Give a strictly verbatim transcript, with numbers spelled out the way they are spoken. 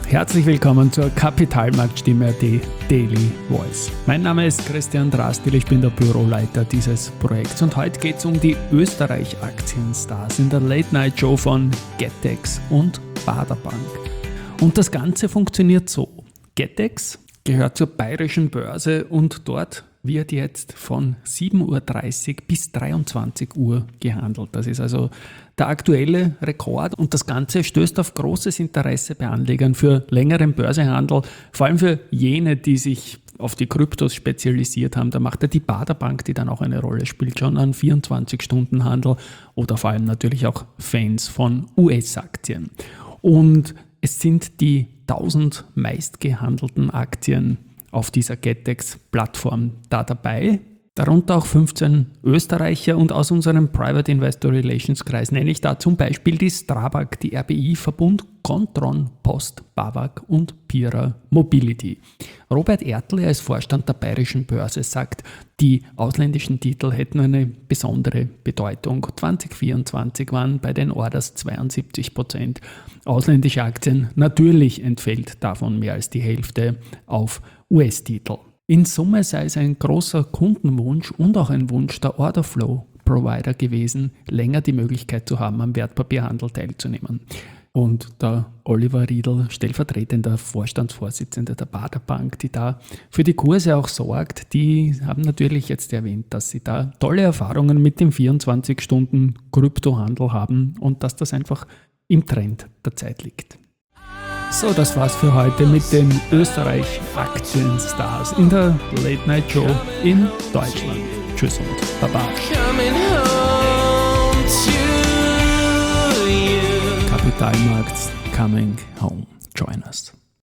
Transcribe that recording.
herzlich willkommen zur Kapitalmarktstimme A T Daily Voice. Mein Name ist Christian Drastil, ich bin der Büroleiter dieses Projekts und heute geht es um die Österreich-Aktienstars in der Late-Night-Show von Getex und Baader Bank. Und das Ganze funktioniert so. Getex gehört zur Bayerischen Börse und dort wird jetzt von sieben Uhr dreißig bis dreiundzwanzig Uhr gehandelt. Das ist also der aktuelle Rekord und das Ganze stößt auf großes Interesse bei Anlegern für längeren Börsehandel, vor allem für jene, die sich auf die Kryptos spezialisiert haben. Da macht ja die Baader Bank, die dann auch eine Rolle spielt, schon an vierundzwanzig-Stunden-Handel oder vor allem natürlich auch Fans von U S-Aktien. Und es sind die tausend meistgehandelten Aktien auf dieser Getex-Plattform da dabei. Darunter auch fünfzehn Österreicher und aus unserem Private Investor Relations Kreis nenne ich da zum Beispiel die Strabag, die R B I-Verbund, Kontron, Post, Bawag und Pira Mobility. Robert Ertl, er ist Vorstand der Bayerischen Börse, sagt, die ausländischen Titel hätten eine besondere Bedeutung. zwanzig vierundzwanzig waren bei den Orders zweiundsiebzig Prozent ausländische Aktien. Natürlich entfällt davon mehr als die Hälfte auf U S-Titel. In Summe sei es ein großer Kundenwunsch und auch ein Wunsch der Orderflow-Provider gewesen, länger die Möglichkeit zu haben, am Wertpapierhandel teilzunehmen. Und der Oliver Riedl, stellvertretender Vorstandsvorsitzender der Baader Bank, die da für die Kurse auch sorgt, die haben natürlich jetzt erwähnt, dass sie da tolle Erfahrungen mit dem vierundzwanzig-Stunden-Kryptohandel haben und dass das einfach im Trend der Zeit liegt. So, das war's für heute mit den Österreich-Aktienstars in der Late-Night-Show in Deutschland. Tschüss und Baba. Kapitalmarkts coming home. Join us.